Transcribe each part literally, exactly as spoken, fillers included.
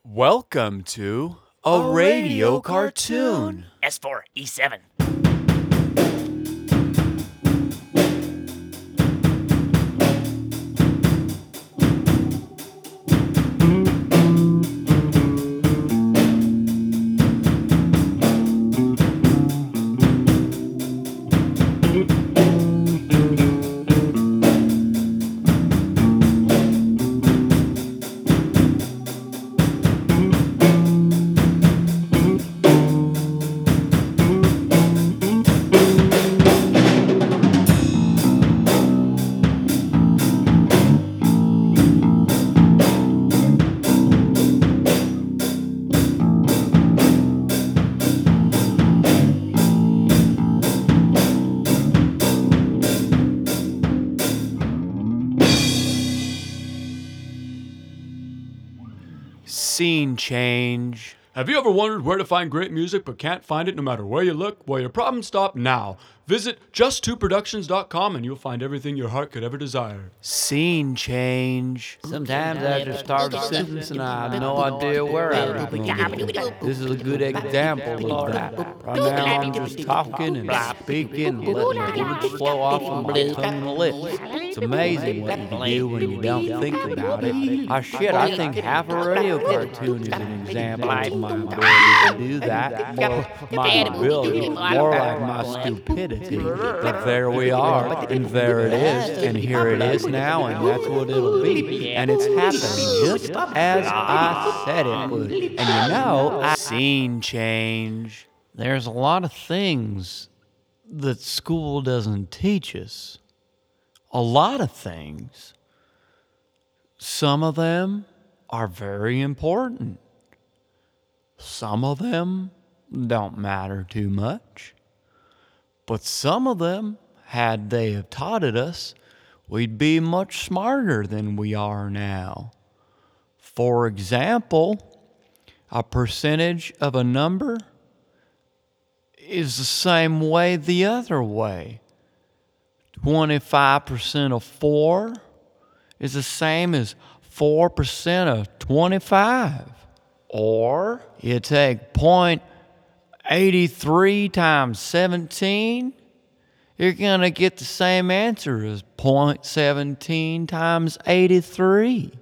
Welcome to a, A radio, radio cartoon. cartoon. S four E seven. Scene change. Have you ever wondered where to find great music but can't find it no matter where you look? Well, your problems stop now. Visit just two productions dot com and you'll find everything your heart could ever desire. Scene change. Sometimes I just start a sentence and I have no idea where I'm going. This is a good example of that. Right now I'm just talking and speaking and letting words flow off of my tongue and lips. It's amazing what you can do when you don't think about it. Ah, shit, I think half a radio cartoon is an example of my ability to do that. More my ability, more like my stupidity. But there we are, and there it is, and here it is now, and that's what it'll be. And it's happening just as I said it would. And you know, I... Scene change. There's a lot of things that school doesn't teach us. A lot of things. Some of them are very important. Some of them don't matter too much. But some of them, had they have taught it us, we'd be much smarter than we are now. For example, a percentage of a number is the same way the other way. twenty-five percent of four is the same as four percent of twenty-five. Or you take zero point eight three times seventeen, you're going to get the same answer as zero point one seven times eighty-three.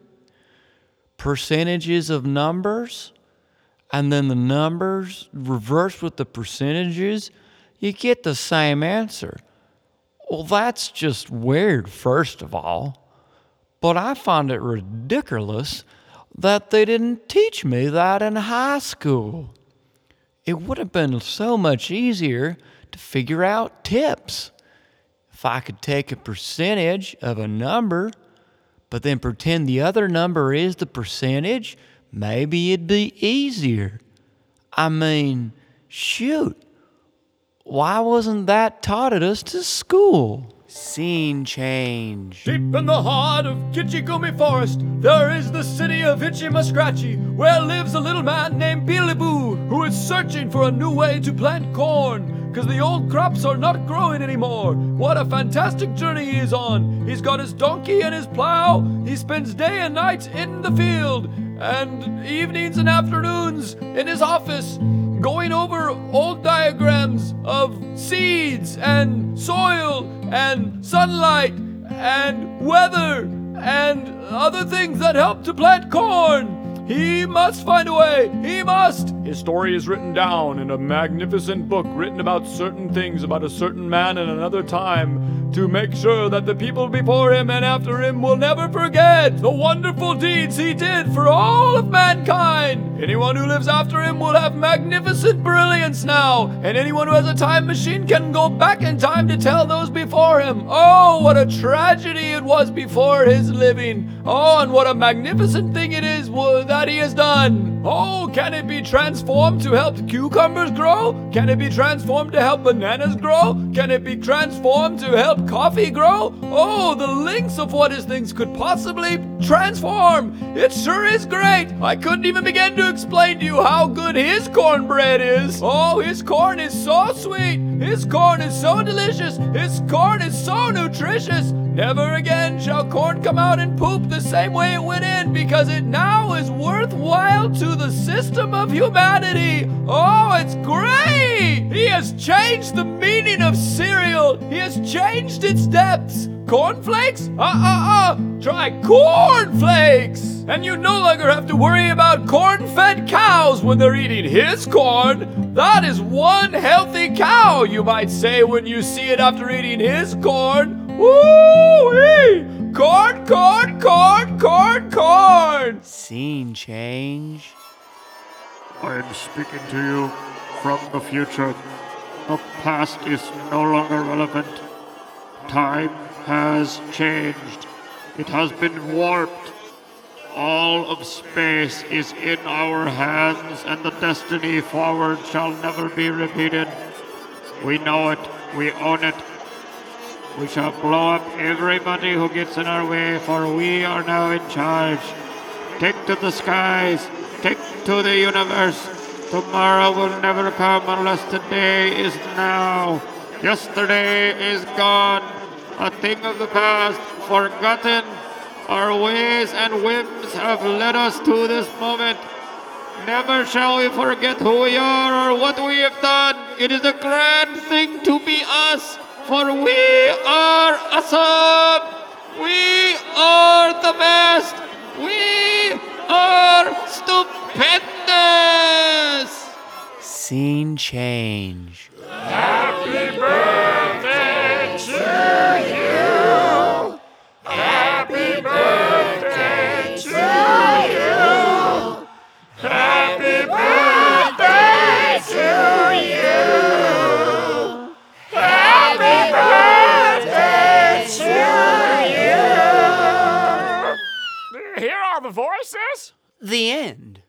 Percentages of numbers, and then the numbers reversed with the percentages, you get the same answer. Well, that's just weird, first of all. But I find it ridiculous that they didn't teach me that in high school. It would have been so much easier to figure out tips. If I could take a percentage of a number, but then pretend the other number is the percentage, maybe it'd be easier. I mean, shoot, why wasn't that taught at us to school? Scene change. Deep in the heart of Kichigumi Forest, there is the city of Ichimascratchy, where lives a little man named Billy Boo, who is searching for a new way to plant corn, because the old crops are not growing anymore. What a fantastic journey he is on. He's got his donkey and his plow. He spends day and night in the field, and evenings and afternoons in his office, going over old diagrams of seeds and soil and sunlight and weather and other things that help to plant corn. He must find a way. He must. His story is written down in a magnificent book written about certain things about a certain man in another time to make sure that the people before him and after him will never forget the wonderful deeds he did for all of mankind. Anyone who lives after him will have magnificent brilliance now, and anyone who has a time machine can go back in time to tell those before him. Oh, what a tragedy it was before his living. Oh, and what a magnificent thing it is that he has done. Oh, can it be transformed to help cucumbers grow? Can it be transformed to help bananas grow? Can it be transformed to help coffee grow? Oh, the lengths of what his things could possibly transform. It sure is great. I couldn't even begin to explain to you how good his cornbread is. Oh, his corn is so sweet. His corn is so delicious. His corn is so nutritious. Never again shall corn come out and poop the same way it went in, because it now is worthwhile hail to the system of humanity. Oh, it's great. He has changed the meaning of cereal. He has changed its depths. Cornflakes? Uh-uh-uh. Try cornflakes. And you no longer have to worry about corn-fed cows when they're eating his corn. That is one healthy cow, you might say, when you see it after eating his corn. Woo-wee! Corn, corn, corn, corn, corn! Scene change. I am speaking to you from the future. The past is no longer relevant. Time has changed. It has been warped. All of space is in our hands, and the destiny forward shall never be repeated. We know it. We own it. We shall blow up everybody who gets in our way, for we are now in charge. Take to the skies. Take to the universe. Tomorrow will never come unless today is now. Yesterday is gone. A thing of the past, forgotten. Our ways and whims have led us to this moment. Never shall we forget who we are or what we have done. It is a grand thing to be us, for we are awesome. We are the best. We are stupendous. Scene change.